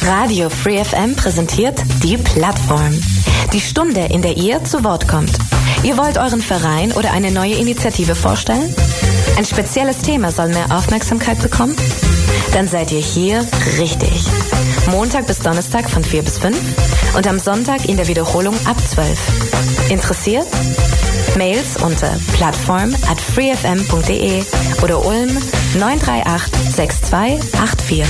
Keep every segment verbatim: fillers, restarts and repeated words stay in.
Radio Free F M präsentiert die Plattform. Die Stunde, in der ihr zu Wort kommt. Ihr wollt euren Verein oder eine neue Initiative vorstellen? Ein spezielles Thema soll mehr Aufmerksamkeit bekommen? Dann seid ihr hier richtig. Montag bis Donnerstag von vier bis fünf und am Sonntag in der Wiederholung ab zwölf. Interessiert? Mails unter plattform at freefm punkt de oder Ulm neun drei acht sechs zwei acht vier.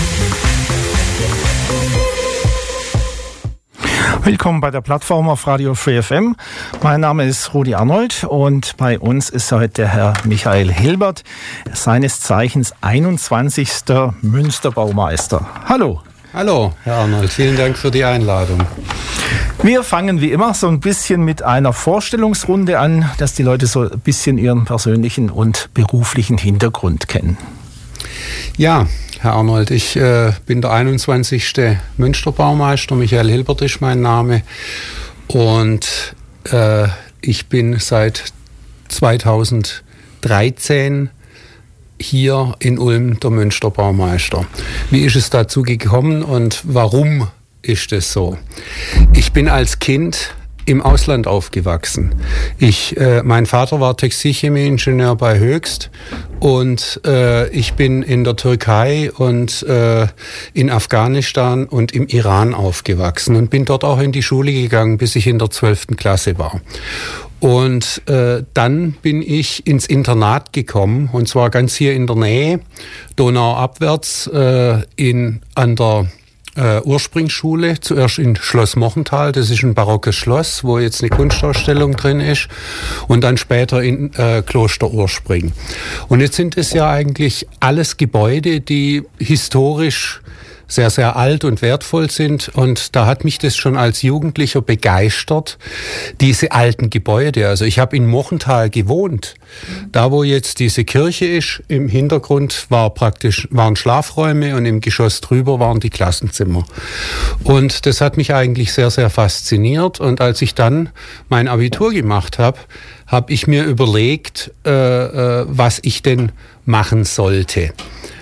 Willkommen bei der Plattform auf Radio Free F M. Mein Name ist Rudi Arnold und bei uns ist heute der Herr Michael Hilbert, seines Zeichens einundzwanzigster Münsterbaumeister. Hallo. Hallo, Herr Arnold. Vielen Dank für die Einladung. Wir fangen wie immer so ein bisschen mit einer Vorstellungsrunde an, dass die Leute so ein bisschen ihren persönlichen und beruflichen Hintergrund kennen. Ja, Herr Arnold, ich äh, bin der einundzwanzigste Münsterbaumeister. Michael Hilbert ist mein Name. Und äh, ich bin seit zweitausenddreizehn hier in Ulm der Münsterbaumeister. Wie ist es dazu gekommen und warum ist es so? Ich bin als Kind im Ausland aufgewachsen. Ich, äh, mein Vater war Textilchemieingenieur bei Höchst und äh, ich bin in der Türkei und äh, in Afghanistan und im Iran aufgewachsen und bin dort auch in die Schule gegangen, bis ich in der zwölften Klasse war. Und äh, dann bin ich ins Internat gekommen, und zwar ganz hier in der Nähe, Donauabwärts, äh, in, an der äh, Ursprungsschule, zuerst in Schloss Mochenthal, das ist ein barockes Schloss, wo jetzt eine Kunstausstellung drin ist, und dann später in äh, Kloster Urspring. Und jetzt sind es ja eigentlich alles Gebäude, die historisch sehr, sehr alt und wertvoll sind. Und da hat mich das schon als Jugendlicher begeistert, diese alten Gebäude. Also ich habe in Mochenthal gewohnt. Da, wo jetzt diese Kirche ist, im Hintergrund war praktisch, waren Schlafräume und im Geschoss drüber waren die Klassenzimmer. Und das hat mich eigentlich sehr, sehr fasziniert. Und als ich dann mein Abitur gemacht habe, habe ich mir überlegt, äh, äh, was ich denn machen sollte.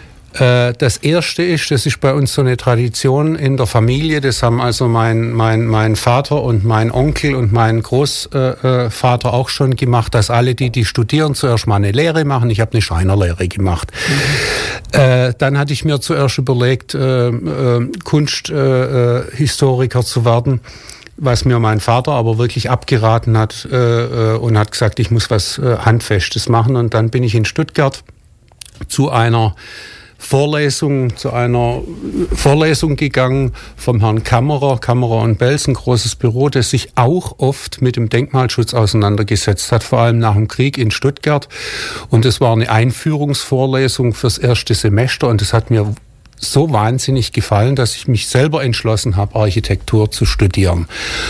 Das erste ist, das ist bei uns so eine Tradition in der Familie, das haben also mein, mein, mein Vater und mein Onkel und mein Großvater äh, auch schon gemacht, dass alle, die, die studieren, zuerst mal eine Lehre machen. Ich habe eine Schreinerlehre gemacht. Mhm. Äh, dann hatte ich mir zuerst überlegt, äh, äh, Kunsthistoriker äh, zu werden, was mir mein Vater aber wirklich abgeraten hat äh, und hat gesagt, ich muss was äh, Handfestes machen. Und dann bin ich in Stuttgart zu einer Vorlesung, zu einer Vorlesung gegangen vom Herrn Kammerer, Kammerer und Belz, ein großes Büro, das sich auch oft mit dem Denkmalschutz auseinandergesetzt hat, vor allem nach dem Krieg in Stuttgart. Und es war eine Einführungsvorlesung fürs erste Semester und es hat mir so wahnsinnig gefallen, dass ich mich selber entschlossen habe, Architektur zu studieren.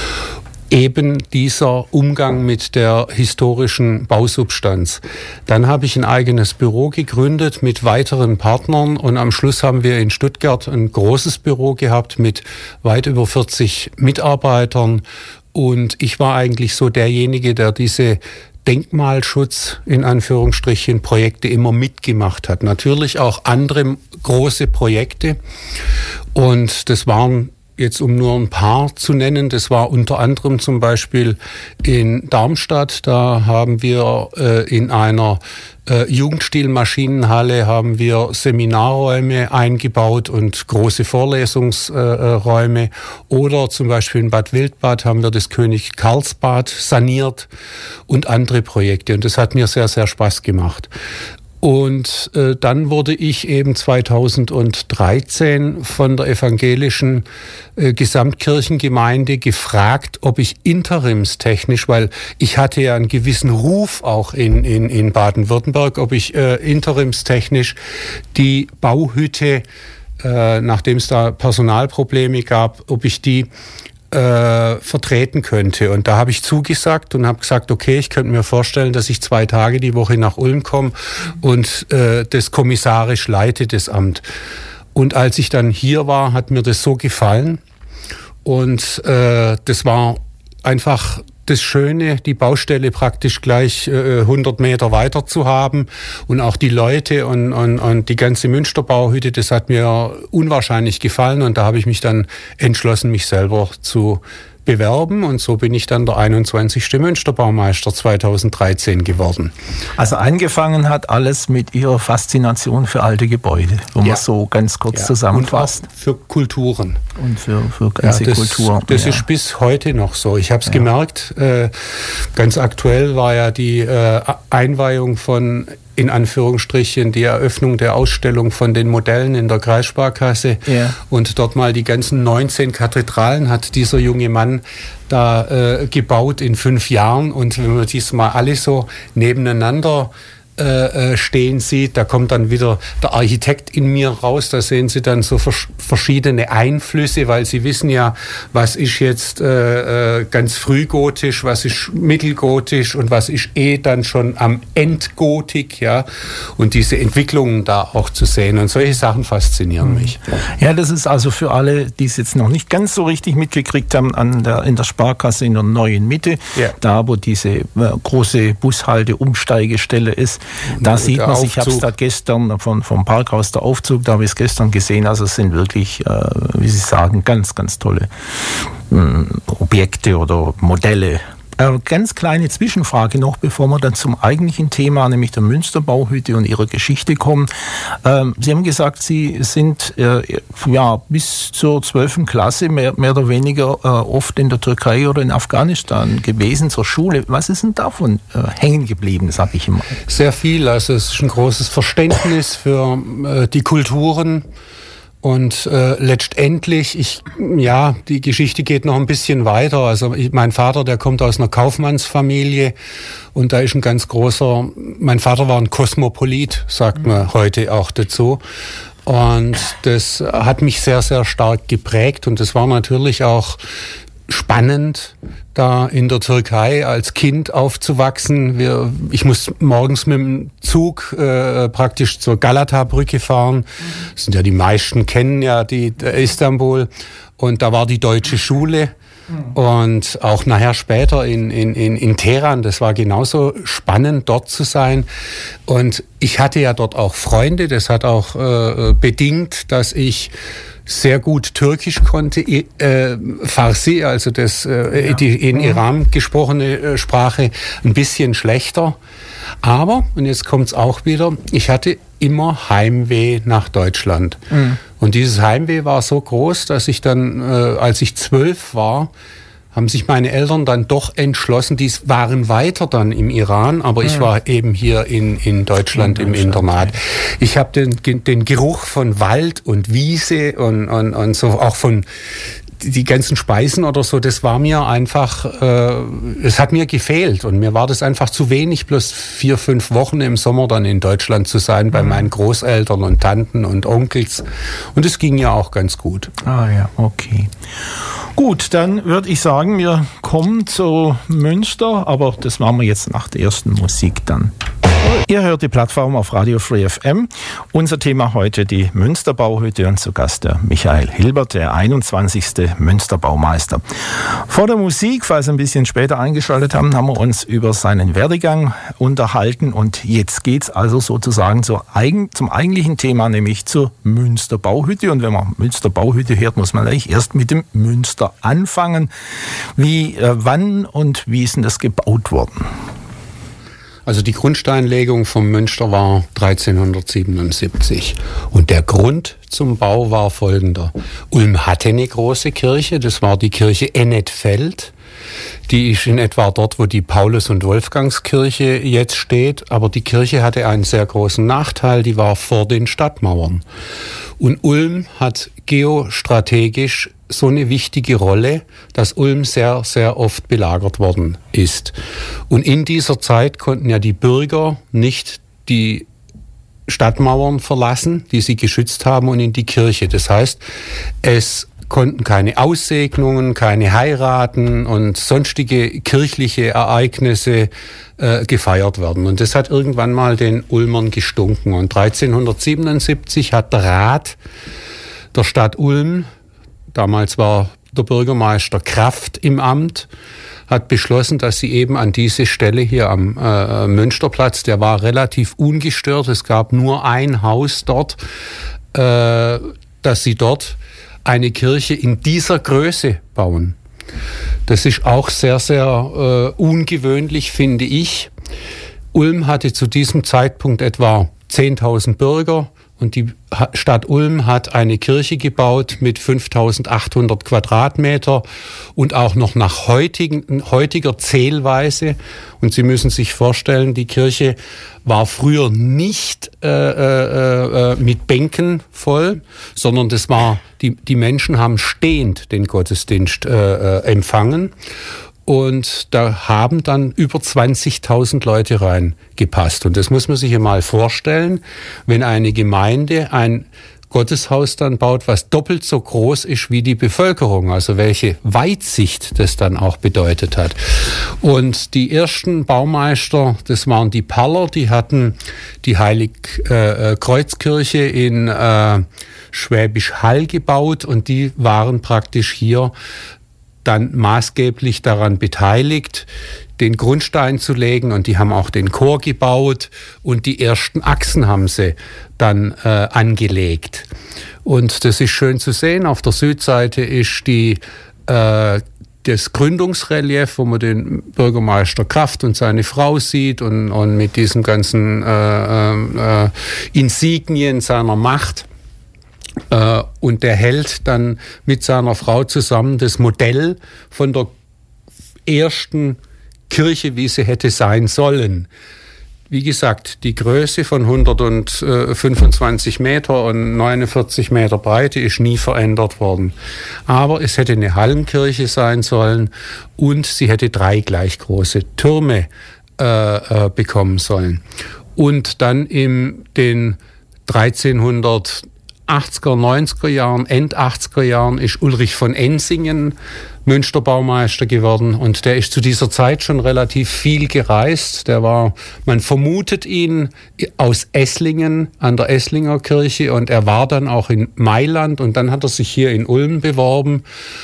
Eben dieser Umgang mit der historischen Bausubstanz. Dann habe ich ein eigenes Büro gegründet mit weiteren Partnern und am Schluss haben wir in Stuttgart ein großes Büro gehabt mit weit über vierzig Mitarbeitern und ich war eigentlich so derjenige, der diese Denkmalschutz, in Anführungsstrichen, Projekte immer mitgemacht hat. Natürlich auch andere große Projekte und das waren jetzt um nur ein paar zu nennen, das war unter anderem zum Beispiel in Darmstadt, da haben wir äh, in einer äh, Jugendstilmaschinenhalle haben wir Seminarräume eingebaut und große Vorlesungsräume. Äh, Oder zum Beispiel in Bad Wildbad haben wir das König Karlsbad saniert und andere Projekte. Und das hat mir sehr, sehr Spaß gemacht. Und äh, dann wurde ich eben zweitausenddreizehn von der evangelischen äh, Gesamtkirchengemeinde gefragt, ob ich interimstechnisch, weil ich hatte ja einen gewissen Ruf auch in, in, in Baden-Württemberg, ob ich äh, interimstechnisch die Bauhütte, äh, nachdem es da Personalprobleme gab, ob ich die Äh, vertreten könnte. Und da habe ich zugesagt und habe gesagt, okay, ich könnte mir vorstellen, dass ich zwei Tage die Woche nach Ulm komme und äh, das kommissarisch leite, das Amt. Und als ich dann hier war, hat mir das so gefallen und äh, das war einfach das Schöne, die Baustelle praktisch gleich äh, hundert Meter weiter zu haben und auch die Leute und, und, und die ganze Münsterbauhütte, das hat mir unwahrscheinlich gefallen und da habe ich mich dann entschlossen, mich selber zu bewerben und so bin ich dann der einundzwanzigste Münsterbaumeister zweitausenddreizehn geworden. Also angefangen hat alles mit Ihrer Faszination für alte Gebäude, wo ja. man so ganz kurz ja. zusammenfasst. Und für Kulturen. Und für, für ganze ja, das, Kultur. Das ja. ist bis heute noch so. Ich habe es ja. gemerkt, äh, ganz aktuell war ja die äh, Einweihung von in Anführungsstrichen die Eröffnung der Ausstellung von den Modellen in der Kreissparkasse ja. und dort mal die ganzen neunzehn Kathedralen hat dieser junge Mann da äh, gebaut in fünf Jahren und wenn man dies mal alle so nebeneinander äh, stehen sieht, da kommt dann wieder der Architekt in mir raus, da sehen Sie dann so vers- verschiedene Einflüsse, weil Sie wissen ja, was ist jetzt äh, äh, ganz frühgotisch, was ist mittelgotisch und was ist eh dann schon am Endgotik, ja, und diese Entwicklungen da auch zu sehen und solche Sachen faszinieren mich. Ja, das ist also für alle, die es jetzt noch nicht ganz so richtig mitgekriegt haben, an der, in der Sparkasse in der Neuen Mitte, ja. da wo diese äh, große Bushalte-Umsteigestelle ist, da sieht man sich, ich habe es da gestern von, vom Parkhaus der Aufzug, da habe ich es gestern gesehen, also es sind wirklich, äh, wie Sie sagen, ganz, ganz tolle äh, Objekte oder Modelle. Äh, ganz kleine Zwischenfrage noch, bevor wir dann zum eigentlichen Thema, nämlich der Münsterbauhütte und ihrer Geschichte kommen. Ähm, Sie haben gesagt, Sie sind äh, ja bis zur zwölften Klasse mehr, mehr oder weniger äh, oft in der Türkei oder in Afghanistan gewesen zur Schule. Was ist denn davon äh, hängen geblieben, sage ich immer? Sehr viel. Also es ist ein großes Verständnis für äh, die Kulturen. Und äh, letztendlich, ich, ja, die Geschichte geht noch ein bisschen weiter. Also ich, mein Vater, der kommt aus einer Kaufmannsfamilie und da ist ein ganz großer, mein Vater war ein Kosmopolit, sagt man heute auch dazu. Und das hat mich sehr, sehr stark geprägt und das war natürlich auch spannend, da in der Türkei als Kind aufzuwachsen. Wir, ich muss morgens mit dem Zug äh, praktisch zur Galata-Brücke fahren. Das sind ja die meisten kennen ja die, die Istanbul. Und da war die deutsche Schule. Und auch nachher später in, in, in, in Teheran, das war genauso spannend, dort zu sein. Und ich hatte ja dort auch Freunde. Das hat auch äh, bedingt, dass ich sehr gut Türkisch konnte, äh, Farsi, also das äh, ja. die in Iran gesprochene äh, Sprache, ein bisschen schlechter. Aber, und jetzt kommt's auch wieder, ich hatte immer Heimweh nach Deutschland. Mhm. Und dieses Heimweh war so groß, dass ich dann, äh, als ich zwölf war, haben sich meine Eltern dann doch entschlossen, die waren weiter dann im Iran, aber ich war eben hier in, in Deutschland in im Deutschland, Internat. Okay. Ich habe den, den Geruch von Wald und Wiese und, und, und so auch von die ganzen Speisen oder so, das war mir einfach, äh, es hat mir gefehlt und mir war das einfach zu wenig, bloß vier, fünf Wochen im Sommer dann in Deutschland zu sein, bei mhm. meinen Großeltern und Tanten und Onkels und es ging ja auch ganz gut. Ah ja, okay. Gut, dann würde ich sagen, wir kommen zu Münster, aber das machen wir jetzt nach der ersten Musik dann. Ihr hört die Plattform auf Radio Free F M. Unser Thema heute die Münsterbauhütte und zu Gast der Michael Hilbert, der einundzwanzigste Münsterbaumeister. Vor der Musik, falls Sie ein bisschen später eingeschaltet haben, haben wir uns über seinen Werdegang unterhalten und jetzt geht's also sozusagen zur eigen, zum eigentlichen Thema, nämlich zur Münsterbauhütte. Und wenn man Münsterbauhütte hört, muss man gleich erst mit dem Münster anfangen. Wie, äh, wann und wie ist denn das gebaut worden? Also die Grundsteinlegung vom Münster war dreizehnhundertsiebenundsiebzig und der Grund zum Bau war folgender. Ulm hatte eine große Kirche, das war die Kirche Ennetfeld. Die ist in etwa dort, wo die Paulus- und Wolfgangskirche jetzt steht, aber die Kirche hatte einen sehr großen Nachteil, die war vor den Stadtmauern. Und Ulm hat geostrategisch so eine wichtige Rolle, dass Ulm sehr, sehr oft belagert worden ist. Und in dieser Zeit konnten ja die Bürger nicht die Stadtmauern verlassen, die sie geschützt haben, und in die Kirche. Das heißt, es konnten keine Aussegnungen, keine Heiraten und sonstige kirchliche Ereignisse äh, gefeiert werden. Und das hat irgendwann mal den Ulmern gestunken. Und dreizehnhundertsiebenundsiebzig hat der Rat der Stadt Ulm, damals war der Bürgermeister Kraft im Amt hat beschlossen, dass sie eben an diese Stelle hier am äh, Münsterplatz, der war relativ ungestört, es gab nur ein Haus dort, äh, dass sie dort eine Kirche in dieser Größe bauen. Das ist auch sehr, sehr äh, ungewöhnlich, finde ich. Ulm hatte zu diesem Zeitpunkt etwa zehntausend Bürger. Und die Stadt Ulm hat eine Kirche gebaut mit fünftausendachthundert Quadratmeter und auch noch nach heutigen, heutiger Zählweise. Und Sie müssen sich vorstellen, die Kirche war früher nicht äh, äh, äh, mit Bänken voll, sondern das war, die, die Menschen haben stehend den Gottesdienst äh, äh, empfangen. Und da haben dann über zwanzigtausend Leute reingepasst. Und das muss man sich einmal vorstellen, wenn eine Gemeinde ein Gotteshaus dann baut, was doppelt so groß ist wie die Bevölkerung. Also welche Weitsicht das dann auch bedeutet hat. Und die ersten Baumeister, das waren die Paller, die hatten die Heilig-Kreuz-Kirche in äh, Schwäbisch Hall gebaut. Und die waren praktisch hier dann maßgeblich daran beteiligt, den Grundstein zu legen, und die haben auch den Chor gebaut und die ersten Achsen haben sie dann äh, angelegt. Und das ist schön zu sehen. Auf der Südseite ist die äh, das Gründungsrelief, wo man den Bürgermeister Kraft und seine Frau sieht und, und mit diesen ganzen äh, äh, Insignien seiner Macht. Uh, und der hält dann mit seiner Frau zusammen das Modell von der ersten Kirche, wie sie hätte sein sollen. Wie gesagt, die Größe von hundertfünfundzwanzig Meter und neunundvierzig Meter Breite ist nie verändert worden. Aber es hätte eine Hallenkirche sein sollen und sie hätte drei gleich große Türme äh, äh, bekommen sollen. Und dann in den dreizehnhundertachtziger, neunziger Jahren, End achtziger Jahren ist Ulrich von Ensingen Münsterbaumeister geworden, und der ist zu dieser Zeit schon relativ viel gereist. Der war, man vermutet ihn aus Esslingen, an der Esslinger Kirche, und er war dann auch in Mailand, und dann hat er sich hier in Ulm beworben,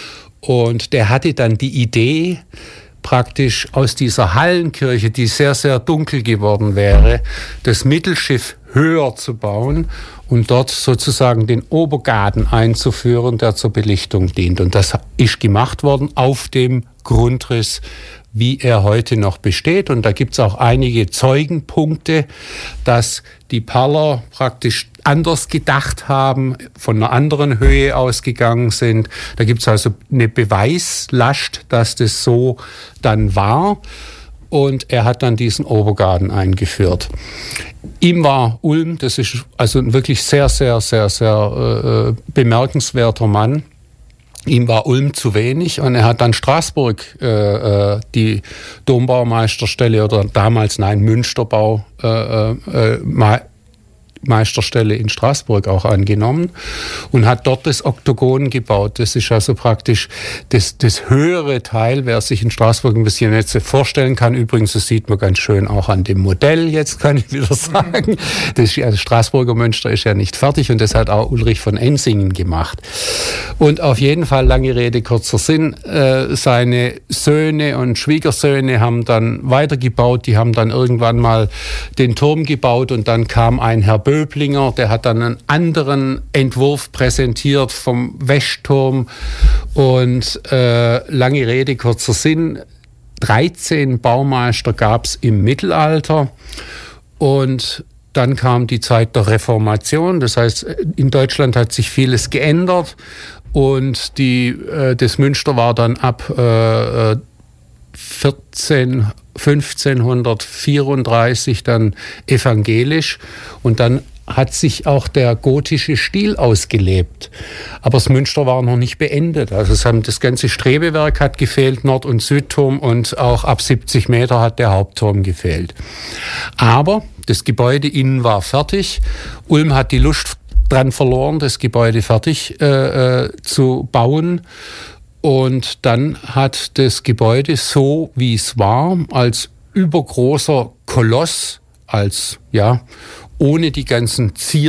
und der hatte dann die Idee, praktisch aus dieser Hallenkirche, die sehr, sehr dunkel geworden wäre, das Mittelschiff höher zu bauen und dort sozusagen den Obergaden einzuführen, der zur Belichtung dient. Und das ist gemacht worden auf dem Grundriss, wie er heute noch besteht. Und da gibt es auch einige Zeugenpunkte, dass die Paller praktisch anders gedacht haben, von einer anderen Höhe ausgegangen sind. Da gibt es also eine Beweislast, dass das so dann war. Und er hat dann diesen Obergaden eingeführt. Ihm war Ulm, das ist also ein wirklich sehr, sehr, sehr, sehr äh, bemerkenswerter Mann. Ihm war Ulm zu wenig, und er hat dann Straßburg äh, die Dombaumeisterstelle oder damals, nein, Münsterbau äh, äh, Meisterstelle in Straßburg auch angenommen und hat dort das Oktogon gebaut. Das ist also praktisch das, das höhere Teil, wer sich in Straßburg ein bisschen jetzt vorstellen kann. Übrigens, das sieht man ganz schön auch an dem Modell, jetzt kann ich wieder sagen. Das also Straßburger Münster ist ja nicht fertig, und das hat auch Ulrich von Ensingen gemacht. Und auf jeden Fall, lange Rede, kurzer Sinn, äh, seine Söhne und Schwiegersöhne haben dann weitergebaut, die haben dann irgendwann mal den Turm gebaut, und dann kam ein Herr Böblinger, der hat dann einen anderen Entwurf präsentiert vom Wäschturm, und äh, lange Rede, kurzer Sinn, dreizehn Baumeister gab es im Mittelalter, und dann kam die Zeit der Reformation, das heißt, in Deutschland hat sich vieles geändert, und die, äh, das Münster war dann ab äh, vierzehn, fünfzehnhundertvierunddreißig dann evangelisch, und dann hat sich auch der gotische Stil ausgelebt. Aber das Münster war noch nicht beendet. Also es haben, das ganze Strebewerk hat gefehlt, Nord- und Südturm, und auch ab siebzig Meter hat der Hauptturm gefehlt. Aber das Gebäude innen war fertig. Ulm hat die Lust dran verloren, das Gebäude fertig äh, zu bauen. Und dann hat das Gebäude, so wie es war, als übergroßer Koloss, als, ja, ohne die ganzen Zierturmteile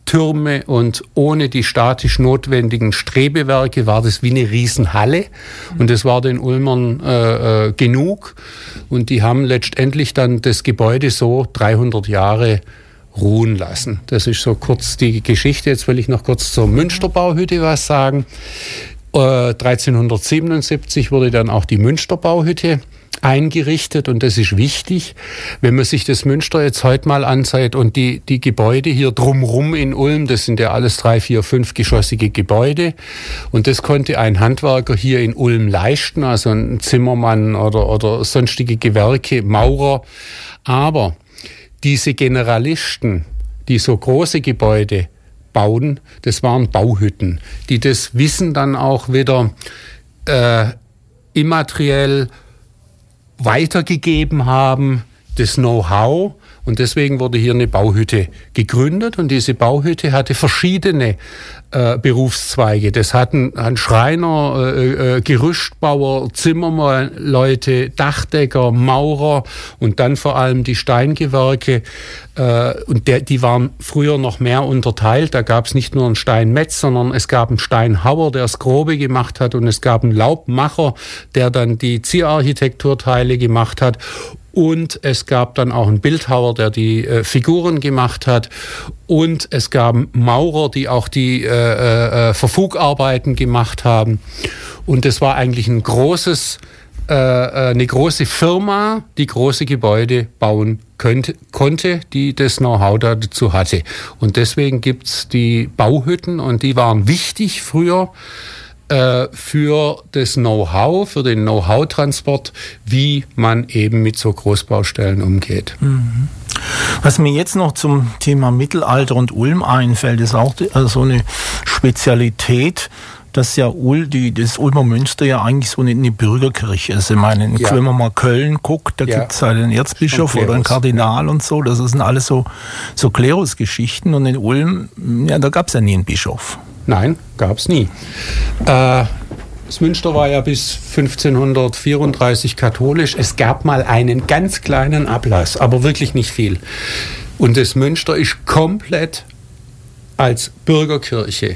Türme und ohne die statisch notwendigen Strebewerke war das wie eine Riesenhalle. Und das war den Ulmern äh, äh, genug. Und die haben letztendlich dann das Gebäude so dreihundert Jahre ruhen lassen. Das ist so kurz die Geschichte. Jetzt will ich noch kurz zur Münsterbauhütte was sagen. Äh, dreizehnhundertsiebenundsiebzig wurde dann auch die Münsterbauhütte eingerichtet, und das ist wichtig, wenn man sich das Münster jetzt heute mal ansieht und die, die Gebäude hier drumrum in Ulm, das sind ja alles drei, vier, fünfgeschossige Gebäude, und das konnte ein Handwerker hier in Ulm leisten, also ein Zimmermann oder, oder sonstige Gewerke, Maurer, aber diese Generalisten, die so große Gebäude bauen, das waren Bauhütten, die das Wissen dann auch wieder äh, immateriell weitergegeben haben, das Know-how, und deswegen wurde hier eine Bauhütte gegründet, und diese Bauhütte hatte verschiedene äh, Berufszweige. Das hatten ein Schreiner, äh, äh, Gerüstbauer, Zimmerleute, Dachdecker, Maurer und dann vor allem die Steingewerke. Äh, und der, die waren früher noch mehr unterteilt. Da gab es nicht nur einen Steinmetz, sondern es gab einen Steinhauer, der das Grobe gemacht hat, und es gab einen Laubmacher, der dann die Zierarchitekturteile gemacht hat. Und es gab dann auch einen Bildhauer, der die äh, Figuren gemacht hat. Und es gab Maurer, die auch die äh, äh, Verfugarbeiten gemacht haben. Und das war eigentlich ein großes, äh, eine große Firma, die große Gebäude bauen könnte, konnte, die das Know-how dazu hatte. Und deswegen gibt's die Bauhütten, und die waren wichtig früher für das Know-how, für den Know-how-Transport, wie man eben mit so Großbaustellen umgeht. Mhm. Was mir jetzt noch zum Thema Mittelalter und Ulm einfällt, ist auch die, also so eine Spezialität, dass ja Ul, die, das Ulmer Münster ja eigentlich so eine, eine Bürgerkirche ist. Ich meine, ja. Wenn man mal Köln guckt, da ja. gibt es halt einen Erzbischof oder einen Kardinal und so. Das sind alles so, so Klerusgeschichten. Und in Ulm, ja, da gab es ja nie einen Bischof. Nein, gab es nie. Äh, das Münster war ja bis fünfzehnhundertvierunddreißig katholisch. Es gab mal einen ganz kleinen Ablass, aber wirklich nicht viel. Und das Münster ist komplett als Bürgerkirche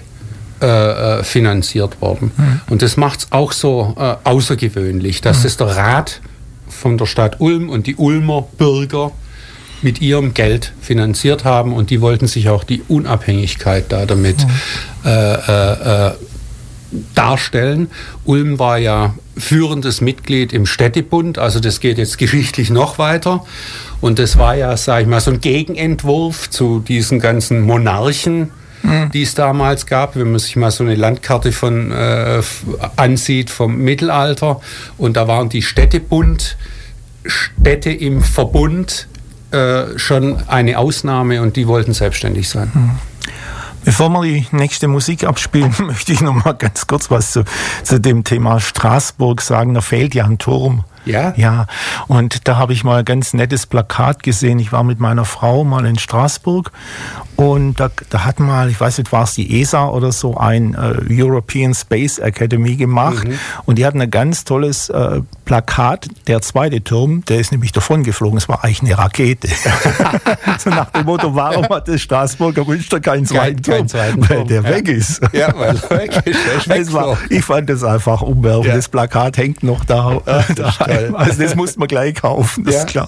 äh, finanziert worden. Mhm. Und das macht es auch so äh, außergewöhnlich, dass mhm. das der Rat von der Stadt Ulm und die Ulmer Bürger mit ihrem Geld finanziert haben, und die wollten sich auch die Unabhängigkeit da damit mhm. äh, äh, darstellen. Ulm war ja führendes Mitglied im Städtebund, also das geht jetzt geschichtlich noch weiter, und das war ja, sag ich mal, so ein Gegenentwurf zu diesen ganzen Monarchen, mhm. die es damals gab, wenn man sich mal so eine Landkarte von äh, ansieht vom Mittelalter, und da waren die Städtebund, Städte im Verbund Äh, schon eine Ausnahme, und die wollten selbstständig sein. Hm. Bevor wir die nächste Musik abspielen, möchte ich noch mal ganz kurz was zu, zu dem Thema Straßburg sagen. Da fehlt ja ein Turm. Ja? Ja, und da habe ich mal ein ganz nettes Plakat gesehen. Ich war mit meiner Frau mal in Straßburg, und da, da hat mal, ich weiß nicht, war es die E S A oder so, ein äh, European Space Academy gemacht. Mhm. Und die hatten ein ganz tolles äh, Plakat. Der zweite Turm, der ist nämlich davon geflogen. Es war eigentlich eine Rakete. So nach dem Motto, warum hat das Straßburger Münster keinen zweiten Turm? Turm? Weil der ja. weg ist. Ja, weil er weg ist. Der ist es war, ich fand das einfach umwerfend. Ja. Das Plakat hängt noch da. Ach, das Also das musste man gleich kaufen, das ja. ist klar.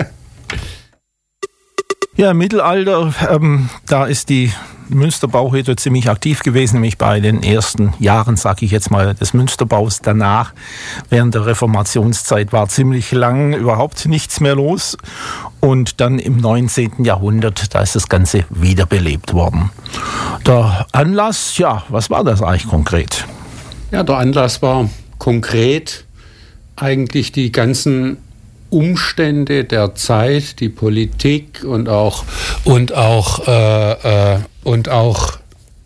Ja, im Mittelalter, ähm, da ist die Münsterbauhütte ziemlich aktiv gewesen, nämlich bei den ersten Jahren, sage ich jetzt mal, des Münsterbaus. Danach, während der Reformationszeit, war ziemlich lang überhaupt nichts mehr los. Und dann im neunzehnten Jahrhundert, da ist das Ganze wiederbelebt worden. Der Anlass, ja, was war das eigentlich konkret? Ja, der Anlass war konkret eigentlich die ganzen Umstände der Zeit, die Politik und auch und auch äh, äh, und auch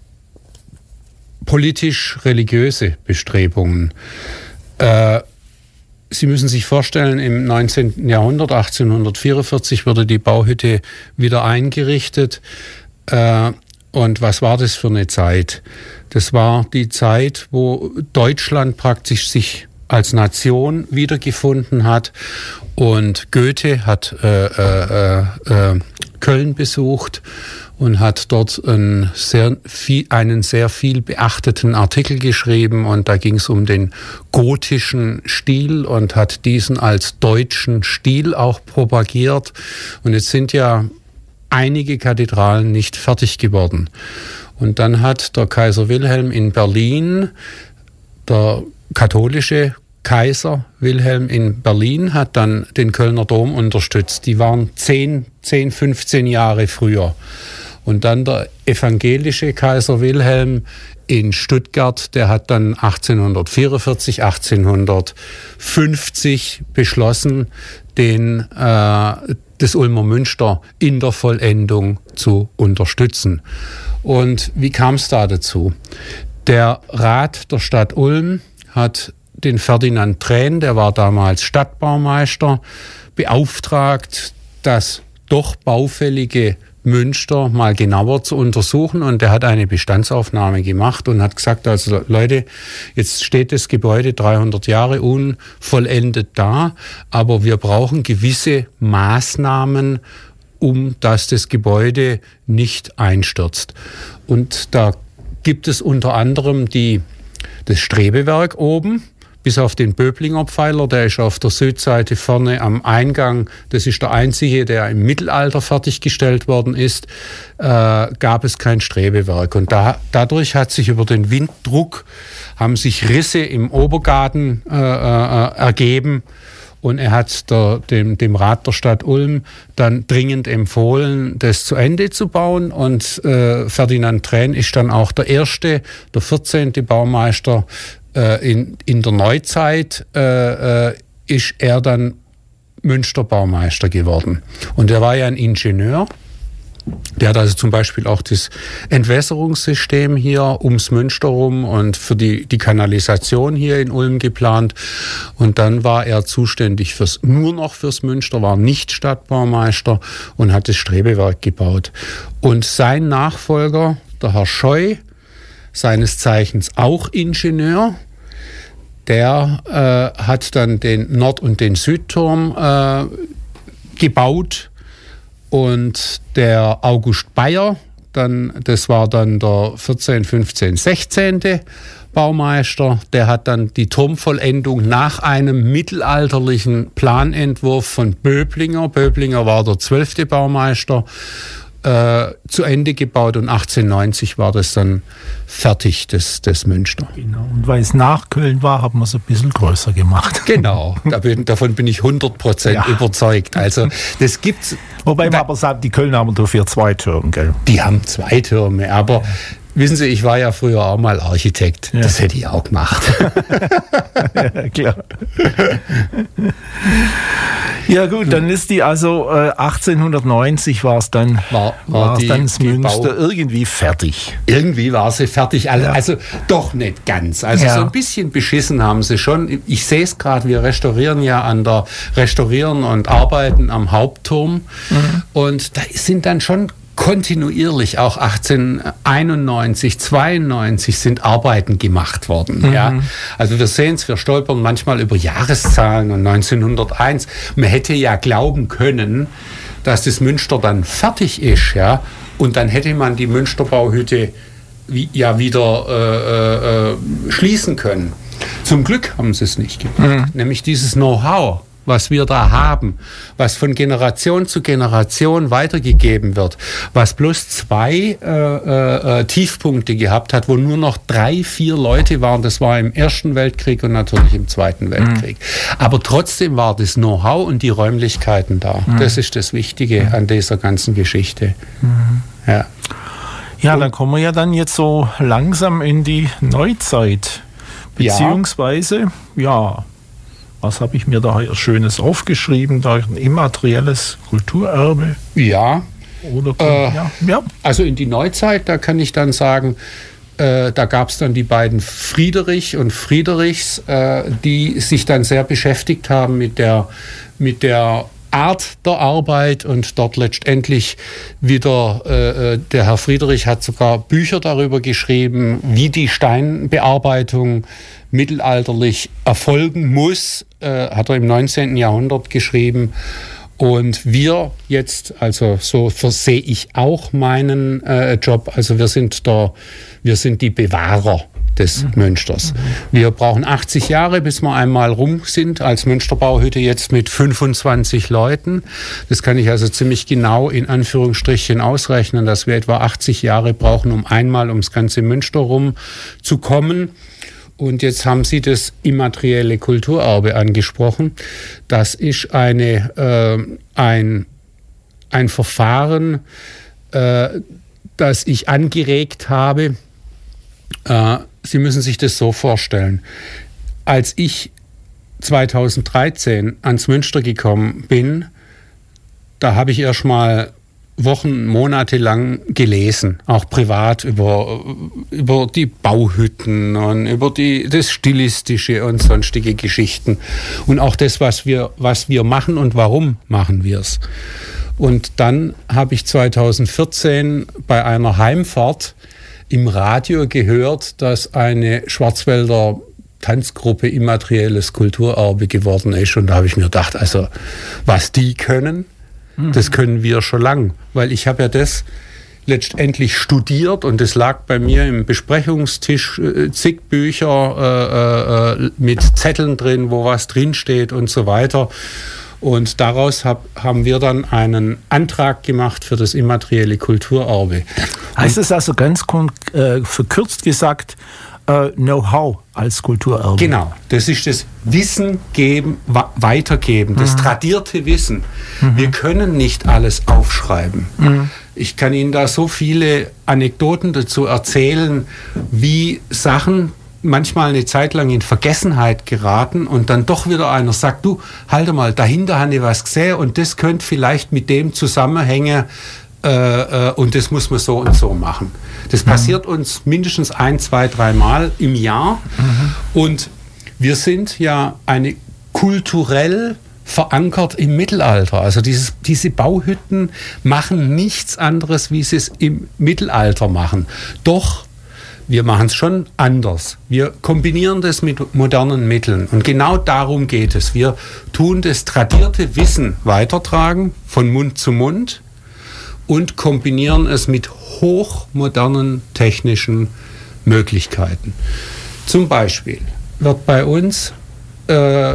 politisch-religiöse Bestrebungen. Äh, Sie müssen sich vorstellen, im neunzehnten Jahrhundert, achtzehnhundertvierundvierzig, wurde die Bauhütte wieder eingerichtet. Äh, und was war das für eine Zeit? Das war die Zeit, wo Deutschland praktisch sich als Nation wiedergefunden hat, und Goethe hat äh, äh, äh, Köln besucht, und hat dort einen sehr viel, einen sehr viel beachteten Artikel geschrieben. Und da ging es um den gotischen Stil und hat diesen als deutschen Stil auch propagiert. Und jetzt sind ja einige Kathedralen nicht fertig geworden. Und dann hat der Kaiser Wilhelm in Berlin, der katholische Kaiser Wilhelm in Berlin, hat dann den Kölner Dom unterstützt. Die waren zehn, zehn, fünfzehn Jahre früher. Und dann der evangelische Kaiser Wilhelm in Stuttgart, der hat dann achtzehnhundertvierundvierzig, achtzehnhundertfünfzig beschlossen, den, äh, das Ulmer Münster in der Vollendung zu unterstützen. Und wie kam es da dazu? Der Rat der Stadt Ulm hat den Ferdinand Trähn, der war damals Stadtbaumeister, beauftragt, das doch baufällige Münster mal genauer zu untersuchen, und er hat eine Bestandsaufnahme gemacht und hat gesagt, also Leute, jetzt steht das Gebäude dreihundert Jahre unvollendet da, aber wir brauchen gewisse Maßnahmen, um dass das Gebäude nicht einstürzt. Und da gibt es unter anderem die, das Strebewerk oben, bis auf den Böblinger Pfeiler, der ist auf der Südseite vorne am Eingang. Das ist der einzige, der im Mittelalter fertiggestellt worden ist, äh, gab es kein Strebewerk. Und da, dadurch hat sich über den Winddruck, haben sich Risse im Obergaden äh, äh, ergeben. Und er hat der, dem, dem Rat der Stadt Ulm dann dringend empfohlen, das zu Ende zu bauen. Und äh, Ferdinand Trähn ist dann auch der erste, der vierzehnte Baumeister. In, in der Neuzeit äh, ist er dann Münsterbaumeister geworden. Und er war ja ein Ingenieur. Der hat also zum Beispiel auch das Entwässerungssystem hier ums Münster rum und für die, die Kanalisation hier in Ulm geplant. Und dann war er zuständig fürs, nur noch fürs Münster, war nicht Stadtbaumeister und hat das Strebewerk gebaut. Und sein Nachfolger, der Herr Scheu, seines Zeichens auch Ingenieur, der äh, hat dann den Nord- und den Südturm äh, gebaut, und der August Bayer, dann, das war dann der vierzehn, fünfzehn, sechzehnte Baumeister, der hat dann die Turmvollendung nach einem mittelalterlichen Planentwurf von Böblinger, Böblinger war der zwölfte Baumeister, Äh, zu Ende gebaut, und achtzehnhundertneunzig war das dann fertig, das, das Münster. Genau. Und weil es nach Köln war, haben wir es ein bisschen größer gemacht. Genau, da bin, davon bin ich hundert Prozent ja. überzeugt. Also das gibt's. Wobei da, man aber sagt, die Kölner haben dafür zwei Türme, gell? Die haben zwei Türme, aber ja. Wissen Sie, ich war ja früher auch mal Architekt. Ja. Das hätte ich auch gemacht. Ja, klar. Ja gut, dann ist die also äh, achtzehnhundertneunzig war es dann, war, war die, dann das Münster irgendwie fertig. Irgendwie war sie fertig, also, ja. also doch nicht ganz. Also ja. so ein bisschen beschissen haben sie schon. Ich sehe es gerade, wir restaurieren ja an der Restaurieren und Arbeiten am Hauptturm. Mhm. Und da sind dann schon kontinuierlich, auch achtzehnhunderteinundneunzig, zweiundneunzig sind Arbeiten gemacht worden. Mhm. Ja. Also wir sehen es, wir stolpern manchmal über Jahreszahlen, und neunzehnhunderteins, man hätte ja glauben können, dass das Münster dann fertig ist, ja, und dann hätte man die Münsterbauhütte wie, ja wieder äh, äh, schließen können. Zum Glück haben sie es nicht gemacht, mhm. nämlich dieses Know-how, was wir da haben, was von Generation zu Generation weitergegeben wird, was bloß zwei äh, äh, Tiefpunkte gehabt hat, wo nur noch drei, vier Leute waren. Das war im Ersten Weltkrieg und natürlich im Zweiten Weltkrieg. Mhm. Aber trotzdem war das Know-how und die Räumlichkeiten da. Mhm. Das ist das Wichtige mhm. an dieser ganzen Geschichte. Mhm. Ja. Ja, dann kommen wir ja dann jetzt so langsam in die Neuzeit. Beziehungsweise, ja, ja was habe ich mir da hier Schönes aufgeschrieben? Da ein immaterielles Kulturerbe. Ja. Oder, äh, ja, ja. Also in die Neuzeit, da kann ich dann sagen, äh, da gab es dann die beiden Friedrich und Friedrichs, äh, die sich dann sehr beschäftigt haben mit der, mit der Art der Arbeit, und dort letztendlich wieder, äh, der Herr Friedrich hat sogar Bücher darüber geschrieben, wie die Steinbearbeitung mittelalterlich erfolgen muss, äh, hat er im neunzehnten Jahrhundert geschrieben. Und wir jetzt, also so versehe ich auch meinen äh, Job, also wir sind der, wir sind die Bewahrer des mhm. Münsters. Mhm. Wir brauchen achtzig Jahre, bis wir einmal rum sind als Münsterbauhütte, jetzt mit fünfundzwanzig Leuten. Das kann ich also ziemlich genau in Anführungsstrichen ausrechnen, dass wir etwa achtzig Jahre brauchen, um einmal ums ganze Münster rum zu kommen. Und jetzt haben Sie das immaterielle Kulturerbe angesprochen. Das ist eine, äh, ein, ein Verfahren, äh, das ich angeregt habe. Äh, Sie müssen sich das so vorstellen. Als ich zweitausenddreizehn ans Münster gekommen bin, da habe ich erst mal Wochen, Monate lang gelesen, auch privat über, über die Bauhütten und über die, das Stilistische und sonstige Geschichten. Und auch das, was wir, was wir machen und warum machen wir es. Und dann habe ich zweitausendvierzehn bei einer Heimfahrt im Radio gehört, dass eine Schwarzwälder Tanzgruppe immaterielles Kulturerbe geworden ist. Und da habe ich mir gedacht, also was die können, das können wir schon lang, weil ich habe ja das letztendlich studiert und es lag bei mir im Besprechungstisch äh, zig Bücher äh, äh, mit Zetteln drin, wo was drinsteht und so weiter. Und daraus hab, haben wir dann einen Antrag gemacht für das immaterielle Kulturerbe. Heißt es also ganz äh, verkürzt gesagt, Uh, Know-how als Kulturerbe. Genau, das ist das Wissen geben, weitergeben, das mhm. tradierte Wissen. Mhm. Wir können nicht alles aufschreiben. Mhm. Ich kann Ihnen da so viele Anekdoten dazu erzählen, wie Sachen manchmal eine Zeit lang in Vergessenheit geraten und dann doch wieder einer sagt, du, halte mal, dahinter habe ich was gesehen und das könnte vielleicht mit dem zusammenhängen, Äh, äh, und das muss man so und so machen. Das mhm. passiert uns mindestens ein, zwei, drei Mal im Jahr. Mhm. Und wir sind ja eine kulturell verankert im Mittelalter. Also dieses, diese Bauhütten machen nichts anderes, wie sie es im Mittelalter machen. Doch wir machen es schon anders. Wir kombinieren das mit modernen Mitteln. Und genau darum geht es. Wir tun das tradierte Wissen weitertragen, von Mund zu Mund, und kombinieren es mit hochmodernen technischen Möglichkeiten. Zum Beispiel wird bei uns äh,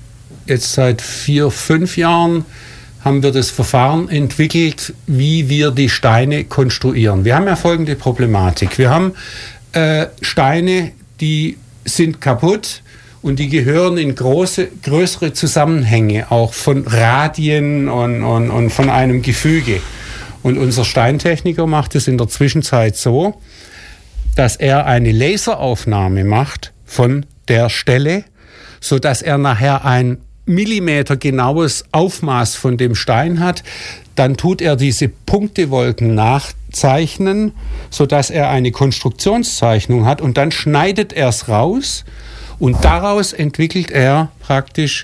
jetzt seit vier, fünf Jahren haben wir das Verfahren entwickelt, wie wir die Steine konstruieren. Wir haben ja folgende Problematik. Wir haben äh, Steine, die sind kaputt und die gehören in große, größere Zusammenhänge, auch von Radien und, und, und von einem Gefüge. Und unser Steintechniker macht es in der Zwischenzeit so, dass er eine Laseraufnahme macht von der Stelle, sodass er nachher ein Millimeter genaues Aufmaß von dem Stein hat. Dann tut er diese Punktewolken nachzeichnen, sodass er eine Konstruktionszeichnung hat und dann schneidet er es raus und daraus entwickelt er praktisch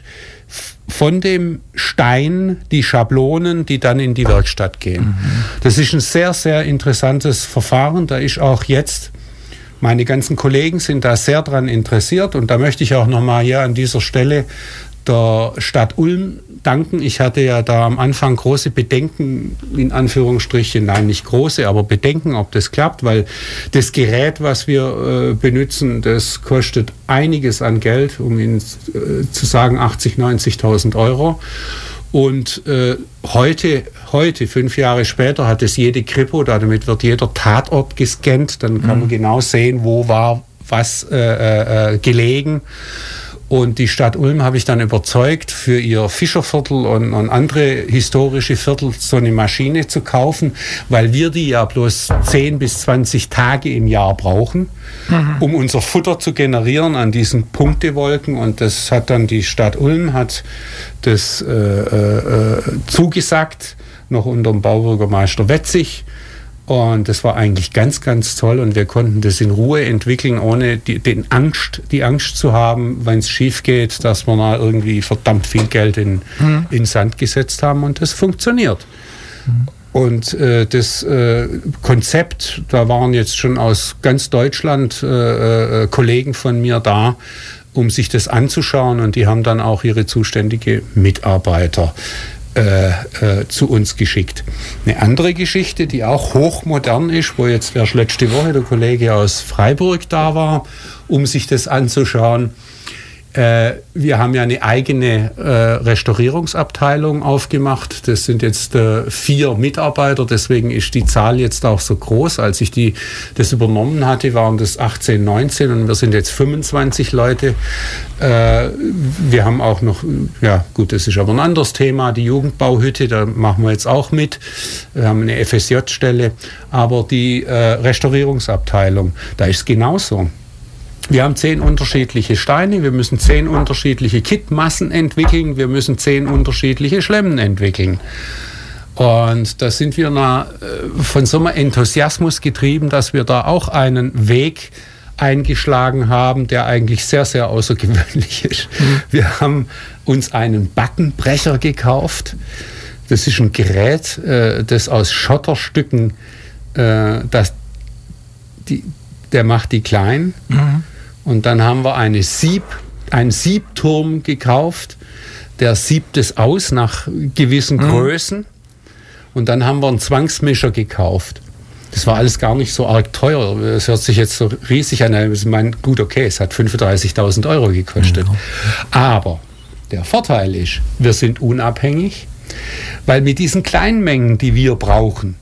von dem Stein die Schablonen, die dann in die Werkstatt gehen. Mhm. Das ist ein sehr, sehr interessantes Verfahren. Da ist auch jetzt, meine ganzen Kollegen sind da sehr dran interessiert und da möchte ich auch nochmal hier an dieser Stelle der Stadt Ulm danken. Ich hatte ja da am Anfang große Bedenken, in Anführungsstrichen, nein, nicht große, aber Bedenken, ob das klappt, weil das Gerät, was wir äh, benutzen, das kostet einiges an Geld, um Ihnen äh, zu sagen, achtzig, neunzigtausend Euro. Und äh, heute, heute, fünf Jahre später, hat es jede Kripo, damit wird jeder Tatort gescannt, dann kann mhm. man genau sehen, wo war was äh, äh, gelegen. Und die Stadt Ulm habe ich dann überzeugt, für ihr Fischerviertel und, und andere historische Viertel so eine Maschine zu kaufen, weil wir die ja bloß zehn bis zwanzig Tage im Jahr brauchen, mhm. um unser Futter zu generieren an diesen Punktewolken. Und das hat dann die Stadt Ulm hat das äh, äh, zugesagt, noch unter dem Baubürgermeister Wetzig. Und das war eigentlich ganz, ganz toll und wir konnten das in Ruhe entwickeln, ohne die, den Angst, die Angst zu haben, wenn es schief geht, dass wir da irgendwie verdammt viel Geld in, mhm. in Sand gesetzt haben und das funktioniert. Mhm. Und äh, das äh, Konzept, da waren jetzt schon aus ganz Deutschland äh, äh, Kollegen von mir da, um sich das anzuschauen und die haben dann auch ihre zuständige Mitarbeiter. äh, äh, zu uns geschickt. Eine andere Geschichte, die auch hochmodern ist, wo jetzt erst letzte Woche der Kollege aus Freiburg da war, um sich das anzuschauen. Äh, wir haben ja eine eigene äh, Restaurierungsabteilung aufgemacht. Das sind jetzt äh, vier Mitarbeiter, deswegen ist die Zahl jetzt auch so groß. Als ich die, das übernommen hatte, waren das achtzehn, neunzehn und wir sind jetzt fünfundzwanzig Leute. Äh, wir haben auch noch, ja gut, das ist aber ein anderes Thema, die Jugendbauhütte, da machen wir jetzt auch mit. Wir haben eine F S J-Stelle, aber die äh, Restaurierungsabteilung, da ist es genauso. Wir haben zehn unterschiedliche Steine, wir müssen zehn unterschiedliche Kittmassen entwickeln, wir müssen zehn unterschiedliche Schlemmen entwickeln. Und da sind wir na, von so einem Enthusiasmus getrieben, dass wir da auch einen Weg eingeschlagen haben, der eigentlich sehr, sehr außergewöhnlich ist. Mhm. Wir haben uns einen Backenbrecher gekauft. Das ist ein Gerät, das aus Schotterstücken, das, die, der macht die klein. Mhm. Und dann haben wir eine Sieb, einen Siebturm gekauft, der siebt es aus nach gewissen mhm. Größen. Und dann haben wir einen Zwangsmischer gekauft. Das war alles gar nicht so arg teuer. Es hört sich jetzt so riesig an. Ich meine, gut, okay, es hat fünfunddreißigtausend Euro gekostet. Mhm. Aber der Vorteil ist, wir sind unabhängig, weil mit diesen kleinen Mengen, die wir brauchen,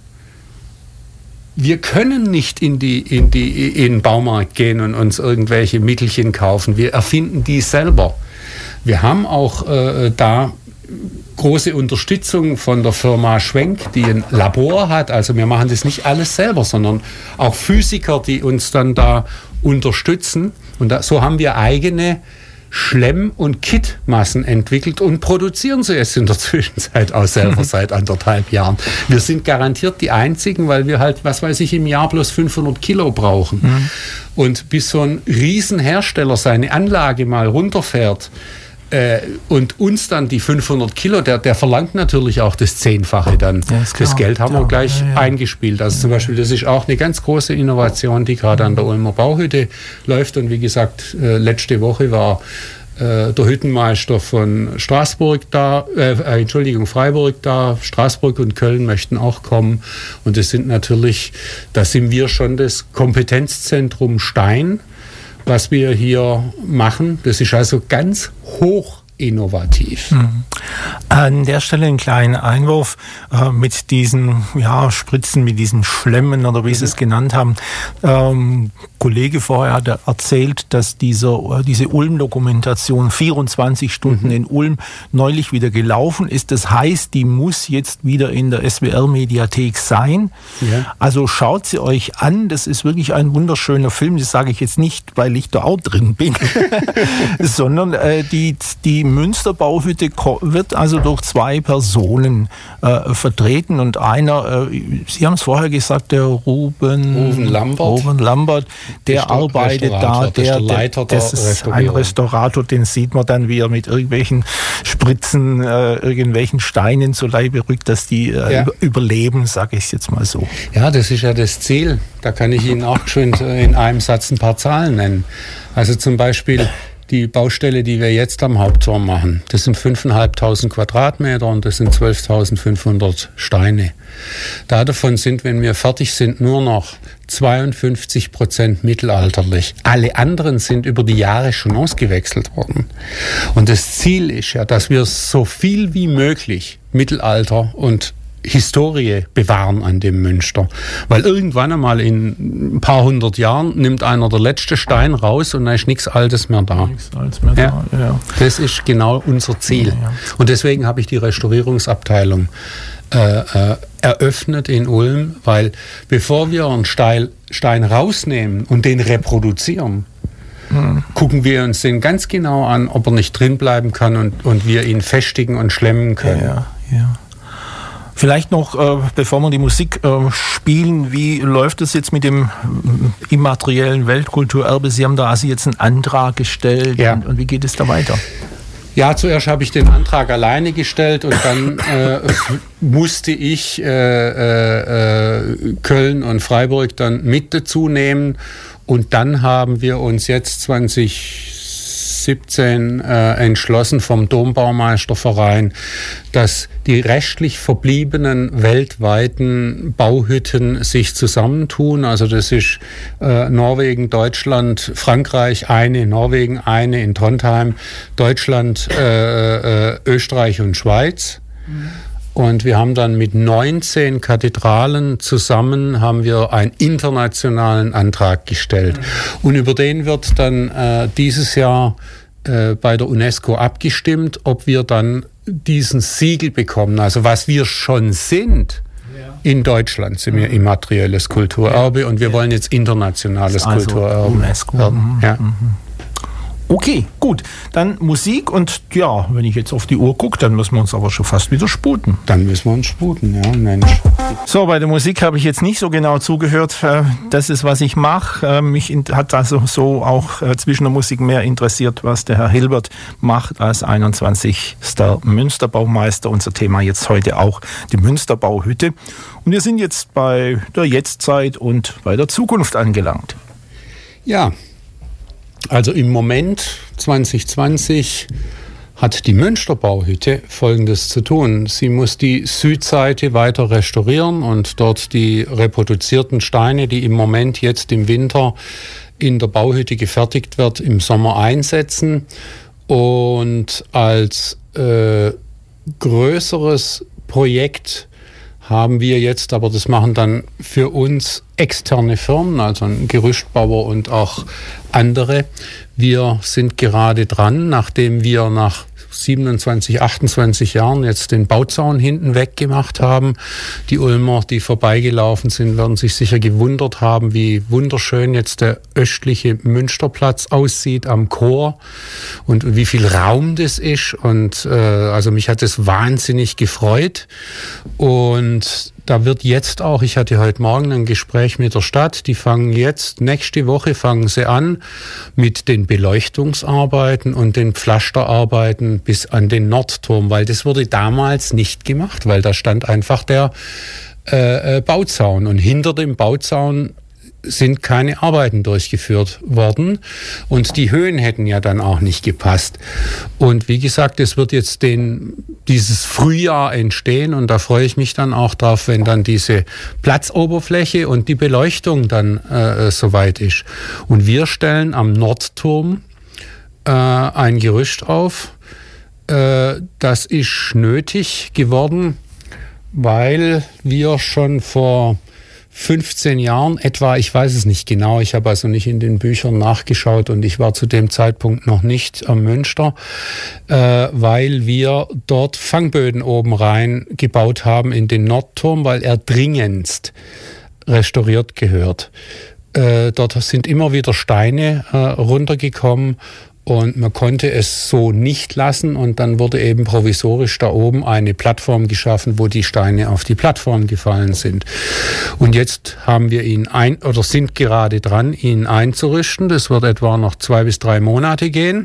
wir können nicht in, die, in, die, in den Baumarkt gehen und uns irgendwelche Mittelchen kaufen. Wir erfinden die selber. Wir haben auch äh, da große Unterstützung von der Firma Schwenk, die ein Labor hat. Also wir machen das nicht alles selber, sondern auch Physiker, die uns dann da unterstützen. Und da, so haben wir eigene Schlemm- und Kittmassen entwickelt und produzieren sie jetzt in der Zwischenzeit auch selber seit anderthalb Jahren. Wir sind garantiert die Einzigen, weil wir halt, was weiß ich, im Jahr bloß fünfhundert Kilo brauchen. Mhm. Und bis so ein Riesenhersteller seine Anlage mal runterfährt, Äh, und uns dann die fünfhundert Kilo, der, der verlangt natürlich auch das Zehnfache dann. Ja, das Geld haben ja, wir gleich ja, ja. eingespielt. Also zum Beispiel, das ist auch eine ganz große Innovation, die gerade an der Ulmer Bauhütte läuft. Und wie gesagt, äh, letzte Woche war äh, der Hüttenmeister von Straßburg da, äh, Entschuldigung, Freiburg da, Straßburg und Köln möchten auch kommen. Und das sind natürlich, da sind wir schon das Kompetenzzentrum Stein, was wir hier machen. Das ist also ganz hoch innovativ. Mhm. An der Stelle einen kleinen Einwurf äh, mit diesen ja, Spritzen, mit diesen Schlemmen oder wie mhm. Sie es genannt haben. Ähm, Kollege vorher hat erzählt, dass dieser, diese Ulm-Dokumentation vierundzwanzig Stunden mhm. in Ulm neulich wieder gelaufen ist. Das heißt, die muss jetzt wieder in der S W R-Mediathek sein. Ja. Also schaut sie euch an. Das ist wirklich ein wunderschöner Film. Das sage ich jetzt nicht, weil ich da auch drin bin, sondern äh, die, die Münsterbauhütte wird also durch zwei Personen äh, vertreten und einer, äh, Sie haben es vorher gesagt, der Ruben, Ruben Lambert, Ruben Lambert der arbeitet da, der, der, der das ist ein Restaurator, den sieht man dann, wie er mit irgendwelchen Spritzen, äh, irgendwelchen Steinen zu Leibe rückt, dass die äh, ja. überleben, sage ich jetzt mal so. Ja, das ist ja das Ziel. Da kann ich Ihnen auch schon in einem Satz ein paar Zahlen nennen. Also zum Beispiel die Baustelle, die wir jetzt am Hauptturm machen, das sind fünftausendfünfhundert Quadratmeter und das sind zwölftausendfünfhundert Steine. Davon sind, wenn wir fertig sind, nur noch zweiundfünfzig Prozent mittelalterlich. Alle anderen sind über die Jahre schon ausgewechselt worden. Und das Ziel ist ja, dass wir so viel wie möglich Mittelalter und Historie bewahren an dem Münster. Weil irgendwann einmal in ein paar hundert Jahren nimmt einer der letzte Stein raus und da ist nichts Altes mehr da. Nichts Altes mehr ja. da. Ja. Das ist genau unser Ziel. Ja, ja. Und deswegen habe ich die Restaurierungsabteilung äh, äh, eröffnet in Ulm, weil bevor wir einen Stein, Stein rausnehmen und den reproduzieren, hm. gucken wir uns den ganz genau an, ob er nicht drin bleiben kann und, und wir ihn festigen und schlemmen können. Ja, ja. Vielleicht noch, äh, bevor wir die Musik äh, spielen, wie läuft es jetzt mit dem äh, immateriellen Weltkulturerbe? Sie haben da also jetzt einen Antrag gestellt ja. und, und wie geht es da weiter? Ja, zuerst habe ich den Antrag alleine gestellt und dann äh, musste ich äh, äh, Köln und Freiburg dann mit dazu nehmen und dann haben wir uns jetzt zwanzig siebzehn äh, entschlossen vom Dombaumeisterverein, dass die restlich verbliebenen weltweiten Bauhütten sich zusammentun. Also das ist äh, Norwegen, Deutschland, Frankreich eine, Norwegen eine in Trondheim, Deutschland, äh, äh, Österreich und Schweiz. Mhm. Und wir haben dann mit neunzehn Kathedralen zusammen haben wir einen internationalen Antrag gestellt. Mhm. Und über den wird dann äh, dieses Jahr äh, bei der UNESCO abgestimmt, ob wir dann diesen Siegel bekommen. Also was wir schon sind, ja. In Deutschland sind wir immaterielles Kulturerbe ja. Und wir ja. wollen jetzt internationales also Kulturerbe. UNESCO. Mhm. Ja. Mhm. Okay, gut. Dann Musik und ja, wenn ich jetzt auf die Uhr gucke, dann müssen wir uns aber schon fast wieder sputen. Dann müssen wir uns sputen, ja, Mensch. So, bei der Musik habe ich jetzt nicht so genau zugehört. Das ist, was ich mache. Mich hat also so auch zwischen der Musik mehr interessiert, was der Herr Hilbert macht als einundzwanzigster Münsterbaumeister. Unser Thema jetzt heute auch die Münsterbauhütte. Und wir sind jetzt bei der Jetztzeit und bei der Zukunft angelangt. Ja. Also im Moment zwanzig zwanzig hat die Münsterbauhütte Folgendes zu tun. Sie muss die Südseite weiter restaurieren und dort die reproduzierten Steine, die im Moment jetzt im Winter in der Bauhütte gefertigt wird, im Sommer einsetzen. Und als äh, größeres Projekt haben wir jetzt, aber das machen dann für uns externe Firmen, also ein Gerüstbauer und auch andere. Wir sind gerade dran, nachdem wir nach siebenundzwanzig, achtundzwanzig Jahren jetzt den Bauzaun hinten weggemacht haben. Die Ulmer, die vorbeigelaufen sind, werden sich sicher gewundert haben, wie wunderschön jetzt der östliche Münsterplatz aussieht am Chor und wie viel Raum das ist. Und äh, also mich hat es wahnsinnig gefreut. Und da wird jetzt auch, ich hatte heute Morgen ein Gespräch mit der Stadt, die fangen jetzt, nächste Woche fangen sie an mit den Beleuchtungsarbeiten und den Pflasterarbeiten bis an den Nordturm, weil das wurde damals nicht gemacht, weil da stand einfach der äh, Bauzaun und hinter dem Bauzaun sind keine Arbeiten durchgeführt worden und die Höhen hätten ja dann auch nicht gepasst. Und wie gesagt, es wird jetzt den, dieses Frühjahr entstehen und da freue ich mich dann auch drauf, wenn dann diese Platzoberfläche und die Beleuchtung dann äh, soweit ist. Und wir stellen am Nordturm äh, ein Gerüst auf. Äh, das ist nötig geworden, weil wir schon vor fünfzehn Jahren etwa, ich weiß es nicht genau, ich habe also nicht in den Büchern nachgeschaut und ich war zu dem Zeitpunkt noch nicht am Münster, äh, weil wir dort Fangböden oben rein gebaut haben in den Nordturm, weil er dringendst restauriert gehört. Äh, dort sind immer wieder Steine äh, runtergekommen. Und man konnte es so nicht lassen und dann wurde eben provisorisch da oben eine Plattform geschaffen, wo die Steine auf die Plattform gefallen sind. Und jetzt haben wir ihn ein oder sind gerade dran, ihn einzurichten. Das wird etwa noch zwei bis drei Monate gehen.